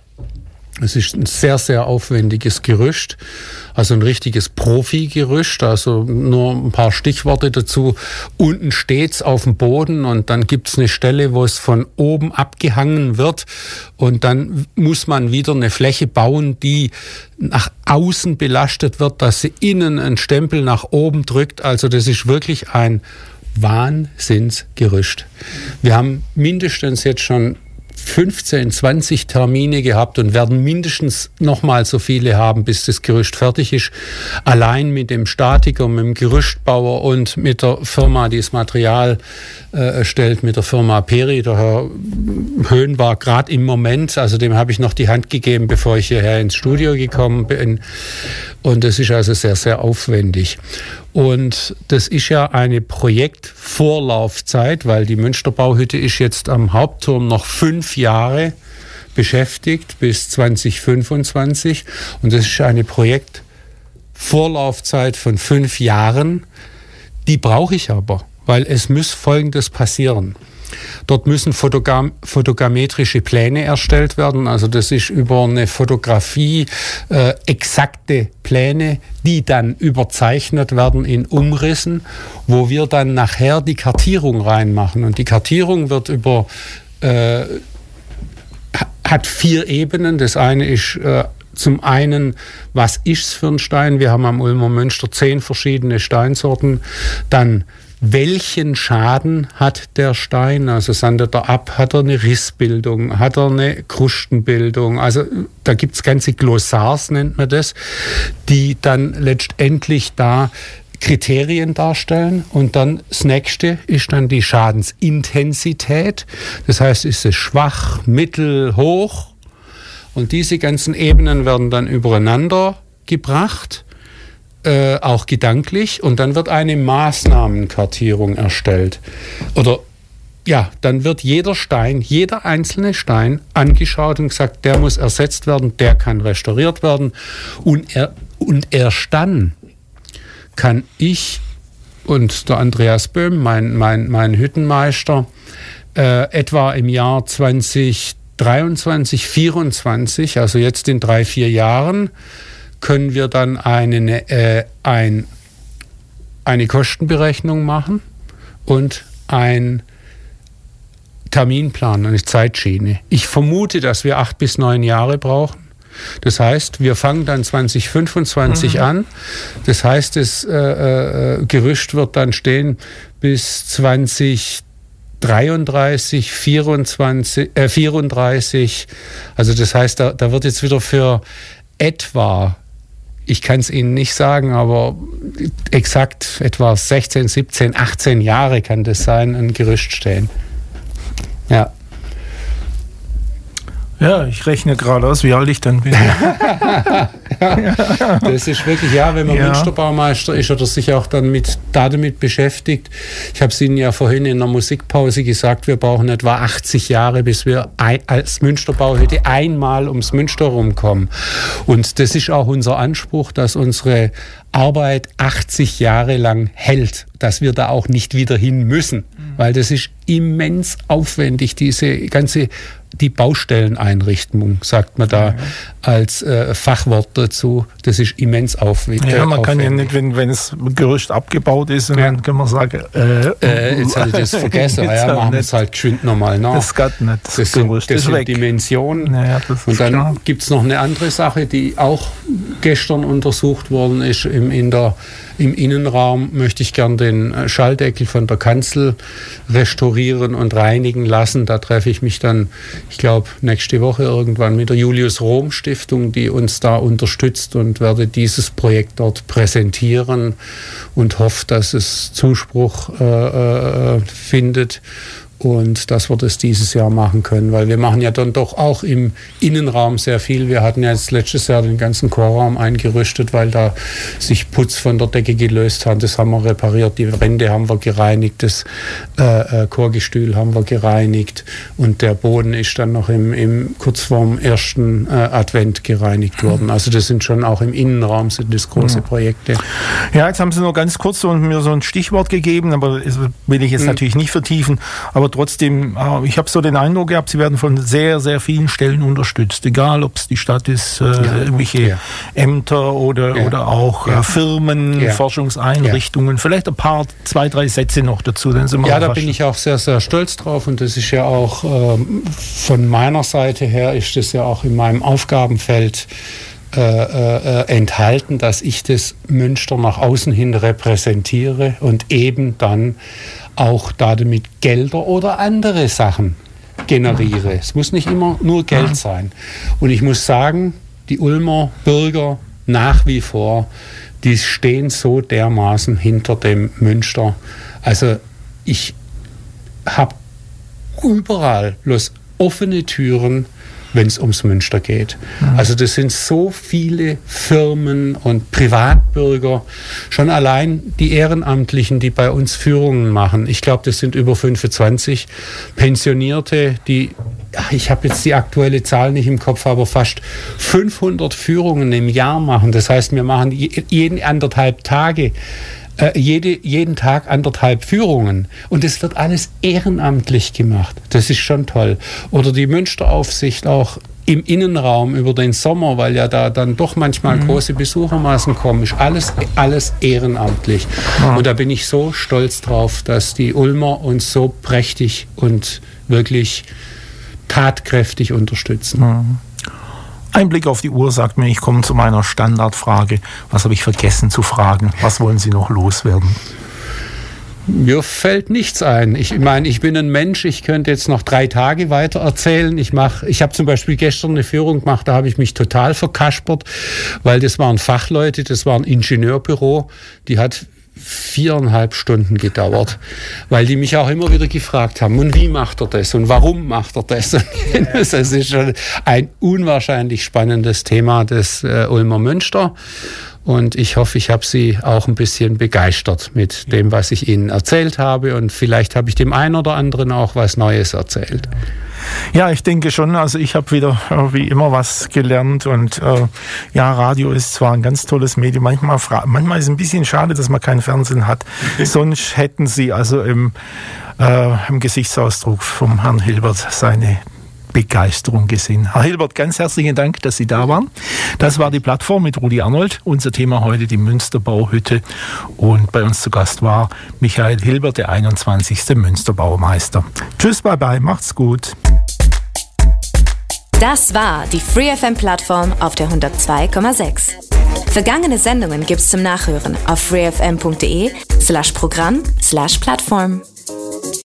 Es ist ein sehr, sehr aufwendiges Gerüst, also ein richtiges Profi-Gerüst, also nur ein paar Stichworte dazu. Unten steht's auf dem Boden und dann gibt's eine Stelle, wo es von oben abgehangen wird und dann muss man wieder eine Fläche bauen, die nach außen belastet wird, dass sie innen einen Stempel nach oben drückt. Also das ist wirklich ein Wahnsinnsgerüst. Wir haben mindestens jetzt schon fünfzehn, zwanzig Termine gehabt und werden mindestens nochmal so viele haben, bis das Gerüst fertig ist. Allein mit dem Statiker, mit dem Gerüstbauer und mit der Firma, die das Material äh, erstellt, mit der Firma Peri. Der Herr Höhn war gerade im Moment, also dem habe ich noch die Hand gegeben, bevor ich hierher ins Studio gekommen bin. Und das ist also sehr, sehr aufwendig. Und das ist ja eine Projektvorlaufzeit, weil die Münsterbauhütte ist jetzt am Hauptturm noch fünf Jahre beschäftigt bis zwanzig fünfundzwanzig. Und das ist eine Projektvorlaufzeit von fünf Jahren. Die brauche ich aber, weil es muss Folgendes passieren. Dort müssen Fotogam- fotogrammetrische Pläne erstellt werden. Also das ist über eine Fotografie äh, exakte Pläne, die dann überzeichnet werden in Umrissen, wo wir dann nachher die Kartierung reinmachen. Und die Kartierung wird über äh, hat vier Ebenen. Das eine ist äh, zum einen, was ist es für ein Stein? Wir haben am Ulmer Münster zehn verschiedene Steinsorten. Dann, welchen Schaden hat der Stein? Also sandet er ab, hat er eine Rissbildung, hat er eine Krustenbildung? Also da gibt es ganze Glossars, nennt man das, die dann letztendlich da Kriterien darstellen. Und dann das nächste ist dann die Schadensintensität. Das heißt, ist es schwach, mittel, hoch? Und diese ganzen Ebenen werden dann übereinander gebracht, äh, auch gedanklich. Und dann wird eine Maßnahmenkartierung erstellt. Oder ja, dann wird jeder Stein, jeder einzelne Stein angeschaut und gesagt, der muss ersetzt werden, der kann restauriert werden. Und, er, und erst dann kann ich und der Andreas Böhm, mein, mein, mein Hüttenmeister, äh, etwa im Jahr zweitausenddreiundzwanzig, vierundzwanzig, also jetzt in drei, vier Jahren, können wir dann eine, äh, ein, eine Kostenberechnung machen und ein Terminplan, eine Zeitschiene. Ich vermute, dass wir acht bis neun Jahre brauchen. Das heißt, wir fangen dann zwanzig fünfundzwanzig mhm. an. Das heißt, das äh, äh, Gerüst wird dann stehen bis zwanzig dreiunddreißig, vierundzwanzig, äh, vierunddreißig. Also das heißt, da, da wird jetzt wieder für etwa, ich kann es Ihnen nicht sagen, aber exakt etwa sechzehn, siebzehn, achtzehn Jahre kann das sein, ein Gerüst stehen. Ja. Ja, ich rechne gerade aus, wie alt ich dann bin. ja, das ist wirklich, ja, wenn man ja. Münsterbaumeister ist oder sich auch dann mit, damit beschäftigt. Ich habe es Ihnen ja vorhin in der Musikpause gesagt, wir brauchen etwa achtzig Jahre, bis wir ein, als Münsterbauhütte einmal ums Münster rumkommen. Und das ist auch unser Anspruch, dass unsere Arbeit achtzig Jahre lang hält, dass wir da auch nicht wieder hin müssen, weil das ist immens aufwendig, diese ganze die Baustelleneinrichtung, sagt man da ja. als äh, Fachwort dazu. Das ist immens aufwendig. Ja, man kann ja nicht, wenn, wenn das Gerüst abgebaut ist, und ja. dann kann man sagen, äh, äh, jetzt habe ich das vergessen. ja, machen wir es halt geschwind nochmal nach. Das geht nicht. Das, das sind, das sind weg. Dimensionen. Ja, das und dann gibt es noch eine andere Sache, die auch gestern untersucht worden ist. Im, in der, im Innenraum möchte ich gern den Schalldeckel von der Kanzel restaurieren und reinigen lassen. Da treffe ich mich dann, ich glaube, nächste Woche irgendwann mit der Julius-Rohm-Stiftung, die uns da unterstützt, und werde dieses Projekt dort präsentieren und hoffe, dass es Zuspruch äh, äh, findet und dass wir das dieses Jahr machen können, weil wir machen ja dann doch auch im Innenraum sehr viel. Wir hatten ja jetzt letztes Jahr den ganzen Chorraum eingerüstet, weil da sich Putz von der Decke gelöst hat. Das haben wir repariert, die Wände haben wir gereinigt, das äh, äh, Chorgestühl haben wir gereinigt und der Boden ist dann noch im, im kurz vorm ersten äh, Advent gereinigt worden. Also das sind schon auch im Innenraum sind das große Projekte. Ja, jetzt haben Sie nur ganz kurz so, mir so ein Stichwort gegeben, aber das will ich jetzt hm. natürlich nicht vertiefen, aber trotzdem, ich habe so den Eindruck gehabt, Sie werden von sehr, sehr vielen Stellen unterstützt. Egal, ob es die Stadt ist, äh, ja. irgendwelche ja. Ämter oder, ja. oder auch ja. äh, Firmen, ja. Forschungseinrichtungen. Ja. Vielleicht ein paar, zwei, drei Sätze noch dazu. Dann sind wir ja, da bin ich auch sehr, sehr stolz drauf. Und das ist ja auch ähm, von meiner Seite her, ist das ja auch in meinem Aufgabenfeld Äh, äh, enthalten, dass ich das Münster nach außen hin repräsentiere und eben dann auch damit Gelder oder andere Sachen generiere. Es muss nicht immer nur Geld sein. Und ich muss sagen, die Ulmer Bürger nach wie vor, die stehen so dermaßen hinter dem Münster. Also ich habe überall bloß offene Türen, wenn es ums Münster geht. Mhm. Also das sind so viele Firmen und Privatbürger, schon allein die Ehrenamtlichen, die bei uns Führungen machen. Ich glaube, das sind über fünfundzwanzig Pensionierte, die, ich habe jetzt die aktuelle Zahl nicht im Kopf, aber fast fünfhundert Führungen im Jahr machen. Das heißt, wir machen jeden anderthalb Tage Äh, jede, jeden Tag anderthalb Führungen. Und das wird alles ehrenamtlich gemacht. Das ist schon toll. Oder die Münsteraufsicht auch im Innenraum über den Sommer, weil ja da dann doch manchmal mhm. große Besuchermassen kommen, ist alles, alles ehrenamtlich. Mhm. Und da bin ich so stolz drauf, dass die Ulmer uns so prächtig und wirklich tatkräftig unterstützen. Mhm. Ein Blick auf die Uhr sagt mir, ich komme zu meiner Standardfrage. Was habe ich vergessen zu fragen? Was wollen Sie noch loswerden? Mir fällt nichts ein. Ich meine, ich bin ein Mensch, ich könnte jetzt noch drei Tage weiter erzählen. Ich mache, ich habe zum Beispiel gestern eine Führung gemacht, da habe ich mich total verkaspert, weil das waren Fachleute, das war ein Ingenieurbüro, die hat viereinhalb Stunden gedauert, weil die mich auch immer wieder gefragt haben, und wie macht er das und warum macht er das? Und das ist schon ein unwahrscheinlich spannendes Thema, das äh, Ulmer Münster. Und ich hoffe, ich habe Sie auch ein bisschen begeistert mit dem, was ich Ihnen erzählt habe. Und vielleicht habe ich dem einen oder anderen auch was Neues erzählt. Ja, ich denke schon. Also ich habe wieder äh, wie immer was gelernt. Und äh, ja, Radio ist zwar ein ganz tolles Medium. Manchmal, manchmal ist es ein bisschen schade, dass man kein Fernsehen hat. Sonst hätten Sie also im, äh, im Gesichtsausdruck vom Herrn Hilbert seine Begeisterung gesehen. Herr Hilbert, ganz herzlichen Dank, dass Sie da waren. Das war die Plattform mit Rudi Arnold. Unser Thema heute die Münsterbauhütte. Und bei uns zu Gast war Michael Hilbert, der einundzwanzigste Münsterbaumeister. Tschüss, bye bye, macht's gut. Das war die Free F M-Plattform auf der hundertzwei Komma sechs. Vergangene Sendungen gibt's zum Nachhören auf freefm punkt de slash Programm slash Plattform.